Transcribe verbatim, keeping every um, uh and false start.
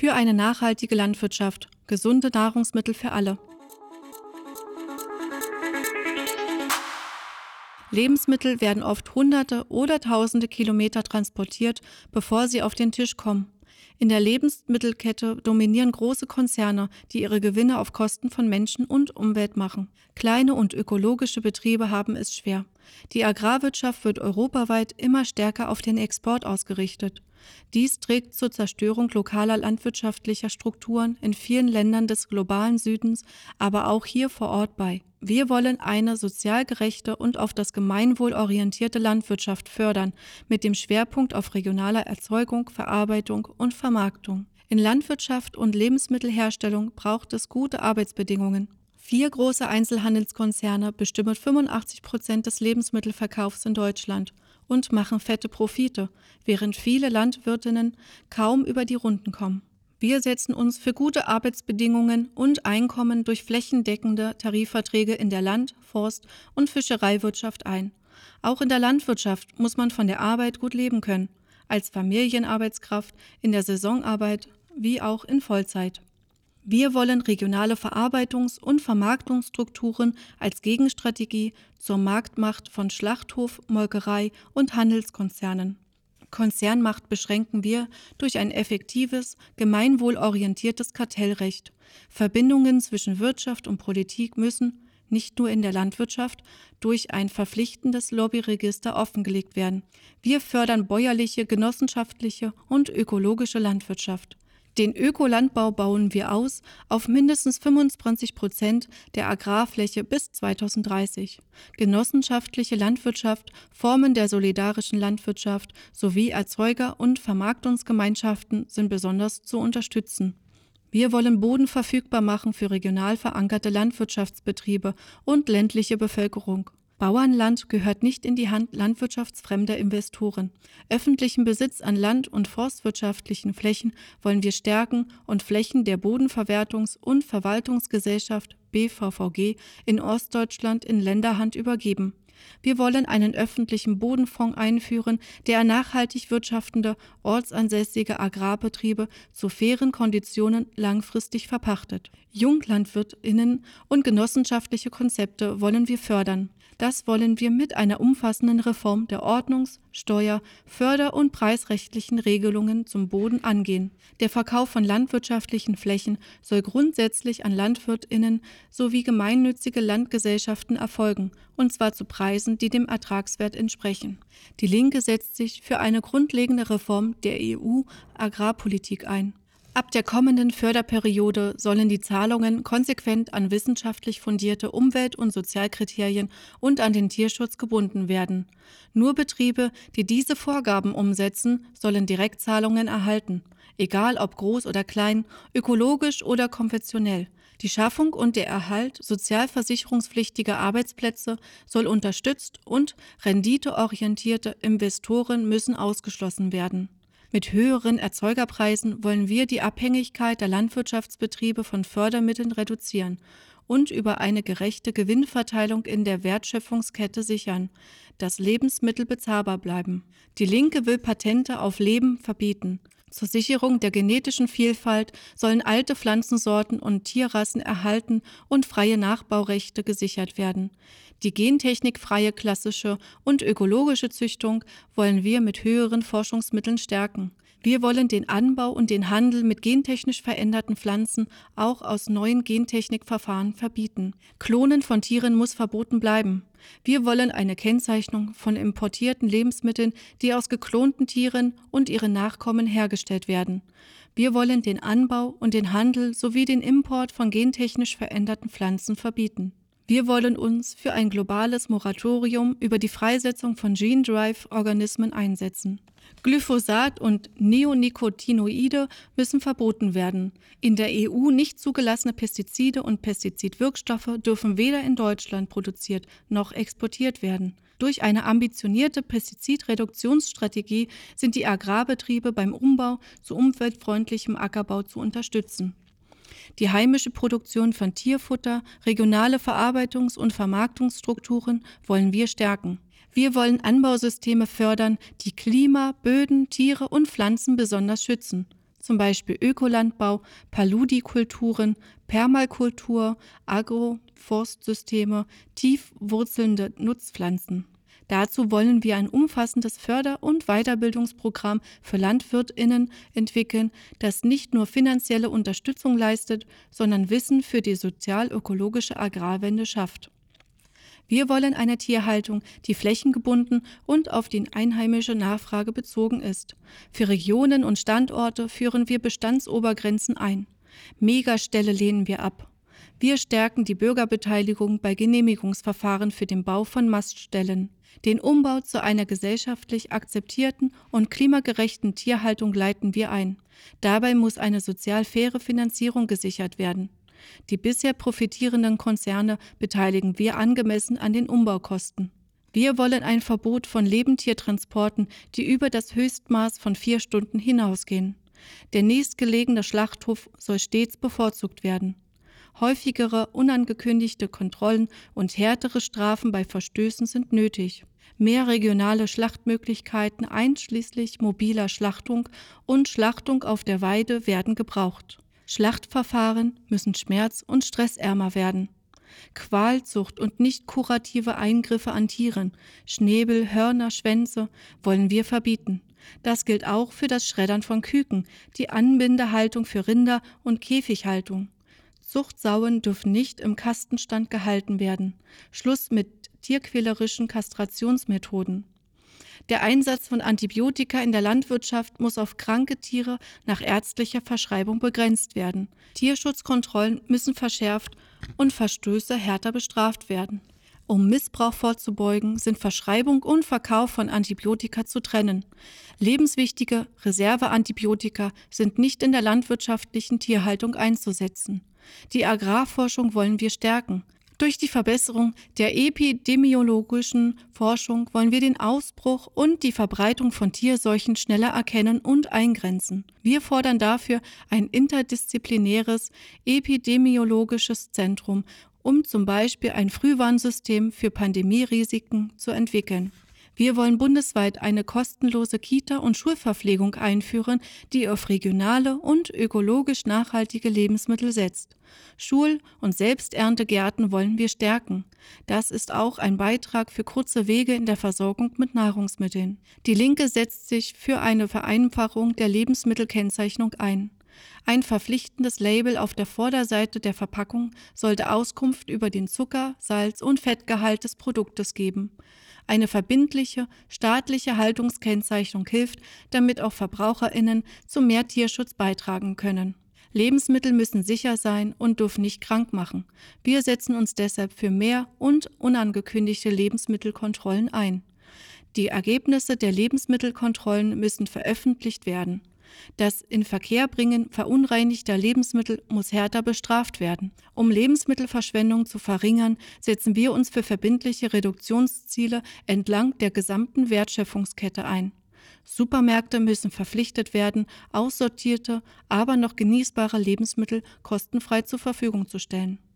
Für eine nachhaltige Landwirtschaft, gesunde Nahrungsmittel für alle. Lebensmittel werden oft hunderte oder tausende Kilometer transportiert, bevor sie auf den Tisch kommen. In der Lebensmittelkette dominieren große Konzerne, die ihre Gewinne auf Kosten von Menschen und Umwelt machen. Kleine und ökologische Betriebe haben es schwer. Die Agrarwirtschaft wird europaweit immer stärker auf den Export ausgerichtet. Dies trägt zur Zerstörung lokaler landwirtschaftlicher Strukturen in vielen Ländern des globalen Südens, aber auch hier vor Ort bei. Wir wollen eine sozial gerechte und auf das Gemeinwohl orientierte Landwirtschaft fördern, mit dem Schwerpunkt auf regionaler Erzeugung, Verarbeitung und Vermarktung. In Landwirtschaft und Lebensmittelherstellung braucht es gute Arbeitsbedingungen. Vier große Einzelhandelskonzerne bestimmen fünfundachtzig Prozent des Lebensmittelverkaufs in Deutschland und machen fette Profite, während viele Landwirtinnen kaum über die Runden kommen. Wir setzen uns für gute Arbeitsbedingungen und Einkommen durch flächendeckende Tarifverträge in der Land-, Forst- und Fischereiwirtschaft ein. Auch in der Landwirtschaft muss man von der Arbeit gut leben können, als Familienarbeitskraft, in der Saisonarbeit wie auch in Vollzeit. Wir wollen regionale Verarbeitungs- und Vermarktungsstrukturen als Gegenstrategie zur Marktmacht von Schlachthof-, Molkerei- und Handelskonzernen. Konzernmacht beschränken wir durch ein effektives, gemeinwohlorientiertes Kartellrecht. Verbindungen zwischen Wirtschaft und Politik müssen, nicht nur in der Landwirtschaft, durch ein verpflichtendes Lobbyregister offengelegt werden. Wir fördern bäuerliche, genossenschaftliche und ökologische Landwirtschaft. Den Ökolandbau bauen wir aus auf mindestens fünfundzwanzig Prozent der Agrarfläche bis zweitausenddreißig. Genossenschaftliche Landwirtschaft, Formen der solidarischen Landwirtschaft sowie Erzeuger- und Vermarktungsgemeinschaften sind besonders zu unterstützen. Wir wollen Boden verfügbar machen für regional verankerte Landwirtschaftsbetriebe und ländliche Bevölkerung. Bauernland gehört nicht in die Hand landwirtschaftsfremder Investoren. Öffentlichen Besitz an Land- und forstwirtschaftlichen Flächen wollen wir stärken und Flächen der Bodenverwertungs- und Verwaltungsgesellschaft B V V G in Ostdeutschland in Länderhand übergeben. Wir wollen einen öffentlichen Bodenfonds einführen, der nachhaltig wirtschaftende, ortsansässige Agrarbetriebe zu fairen Konditionen langfristig verpachtet. JunglandwirtInnen und genossenschaftliche Konzepte wollen wir fördern. Das wollen wir mit einer umfassenden Reform der Ordnungs-, Steuer-, Förder- und preisrechtlichen Regelungen zum Boden angehen. Der Verkauf von landwirtschaftlichen Flächen soll grundsätzlich an LandwirtInnen sowie gemeinnützige Landgesellschaften erfolgen, und zwar zu Preisen, die dem Ertragswert entsprechen. Die Linke setzt sich für eine grundlegende Reform der E U-Agrarpolitik ein. Ab der kommenden Förderperiode sollen die Zahlungen konsequent an wissenschaftlich fundierte Umwelt- und Sozialkriterien und an den Tierschutz gebunden werden. Nur Betriebe, die diese Vorgaben umsetzen, sollen Direktzahlungen erhalten, egal ob groß oder klein, ökologisch oder konventionell. Die Schaffung und der Erhalt sozialversicherungspflichtiger Arbeitsplätze soll unterstützt und renditeorientierte Investoren müssen ausgeschlossen werden. Mit höheren Erzeugerpreisen wollen wir die Abhängigkeit der Landwirtschaftsbetriebe von Fördermitteln reduzieren und über eine gerechte Gewinnverteilung in der Wertschöpfungskette sichern, dass Lebensmittel bezahlbar bleiben. Die Linke will Patente auf Leben verbieten. Zur Sicherung der genetischen Vielfalt sollen alte Pflanzensorten und Tierrassen erhalten und freie Nachbaurechte gesichert werden. Die gentechnikfreie klassische und ökologische Züchtung wollen wir mit höheren Forschungsmitteln stärken. Wir wollen den Anbau und den Handel mit gentechnisch veränderten Pflanzen auch aus neuen Gentechnikverfahren verbieten. Klonen von Tieren muss verboten bleiben. Wir wollen eine Kennzeichnung von importierten Lebensmitteln, die aus geklonten Tieren und ihren Nachkommen hergestellt werden. Wir wollen den Anbau und den Handel sowie den Import von gentechnisch veränderten Pflanzen verbieten. Wir wollen uns für ein globales Moratorium über die Freisetzung von Gene-Drive-Organismen einsetzen. Glyphosat und Neonicotinoide müssen verboten werden. In der E U nicht zugelassene Pestizide und Pestizidwirkstoffe dürfen weder in Deutschland produziert noch exportiert werden. Durch eine ambitionierte Pestizidreduktionsstrategie sind die Agrarbetriebe beim Umbau zu umweltfreundlichem Ackerbau zu unterstützen. Die heimische Produktion von Tierfutter, regionale Verarbeitungs- und Vermarktungsstrukturen wollen wir stärken. Wir wollen Anbausysteme fördern, die Klima, Böden, Tiere und Pflanzen besonders schützen. zum Beispiel Ökolandbau, Paludikulturen, Permakultur, Agroforstsysteme, tief wurzelnde Nutzpflanzen. Dazu wollen wir ein umfassendes Förder- und Weiterbildungsprogramm für LandwirtInnen entwickeln, das nicht nur finanzielle Unterstützung leistet, sondern Wissen für die sozial-ökologische Agrarwende schafft. Wir wollen eine Tierhaltung, die flächengebunden und auf die einheimische Nachfrage bezogen ist. Für Regionen und Standorte führen wir Bestandsobergrenzen ein. Megaställe lehnen wir ab. Wir stärken die Bürgerbeteiligung bei Genehmigungsverfahren für den Bau von Maststellen. Den Umbau zu einer gesellschaftlich akzeptierten und klimagerechten Tierhaltung leiten wir ein. Dabei muss eine sozial faire Finanzierung gesichert werden. Die bisher profitierenden Konzerne beteiligen wir angemessen an den Umbaukosten. Wir wollen ein Verbot von Lebendtiertransporten, die über das Höchstmaß von vier Stunden hinausgehen. Der nächstgelegene Schlachthof soll stets bevorzugt werden. Häufigere, unangekündigte Kontrollen und härtere Strafen bei Verstößen sind nötig. Mehr regionale Schlachtmöglichkeiten einschließlich mobiler Schlachtung und Schlachtung auf der Weide werden gebraucht. Schlachtverfahren müssen schmerz- und stressärmer werden. Qualzucht und nicht kurative Eingriffe an Tieren, Schnäbel, Hörner, Schwänze wollen wir verbieten. Das gilt auch für das Schreddern von Küken, die Anbindehaltung für Rinder und Käfighaltung. Zuchtsauen dürfen nicht im Kastenstand gehalten werden. Schluss mit tierquälerischen Kastrationsmethoden. Der Einsatz von Antibiotika in der Landwirtschaft muss auf kranke Tiere nach ärztlicher Verschreibung begrenzt werden. Tierschutzkontrollen müssen verschärft und Verstöße härter bestraft werden. Um Missbrauch vorzubeugen, sind Verschreibung und Verkauf von Antibiotika zu trennen. Lebenswichtige Reserveantibiotika sind nicht in der landwirtschaftlichen Tierhaltung einzusetzen. Die Agrarforschung wollen wir stärken. Durch die Verbesserung der epidemiologischen Forschung wollen wir den Ausbruch und die Verbreitung von Tierseuchen schneller erkennen und eingrenzen. Wir fordern dafür ein interdisziplinäres epidemiologisches Zentrum, um zum Beispiel ein Frühwarnsystem für Pandemierisiken zu entwickeln. Wir wollen bundesweit eine kostenlose Kita- und Schulverpflegung einführen, die auf regionale und ökologisch nachhaltige Lebensmittel setzt. Schul- und Selbsterntegärten wollen wir stärken. Das ist auch ein Beitrag für kurze Wege in der Versorgung mit Nahrungsmitteln. Die Linke setzt sich für eine Vereinfachung der Lebensmittelkennzeichnung ein. Ein verpflichtendes Label auf der Vorderseite der Verpackung sollte Auskunft über den Zucker-, Salz- und Fettgehalt des Produktes geben. Eine verbindliche, staatliche Haltungskennzeichnung hilft, damit auch VerbraucherInnen zu mehr Tierschutz beitragen können. Lebensmittel müssen sicher sein und dürfen nicht krank machen. Wir setzen uns deshalb für mehr und unangekündigte Lebensmittelkontrollen ein. Die Ergebnisse der Lebensmittelkontrollen müssen veröffentlicht werden. Das Inverkehrbringen verunreinigter Lebensmittel muss härter bestraft werden. Um Lebensmittelverschwendung zu verringern, setzen wir uns für verbindliche Reduktionsziele entlang der gesamten Wertschöpfungskette ein. Supermärkte müssen verpflichtet werden, aussortierte, aber noch genießbare Lebensmittel kostenfrei zur Verfügung zu stellen.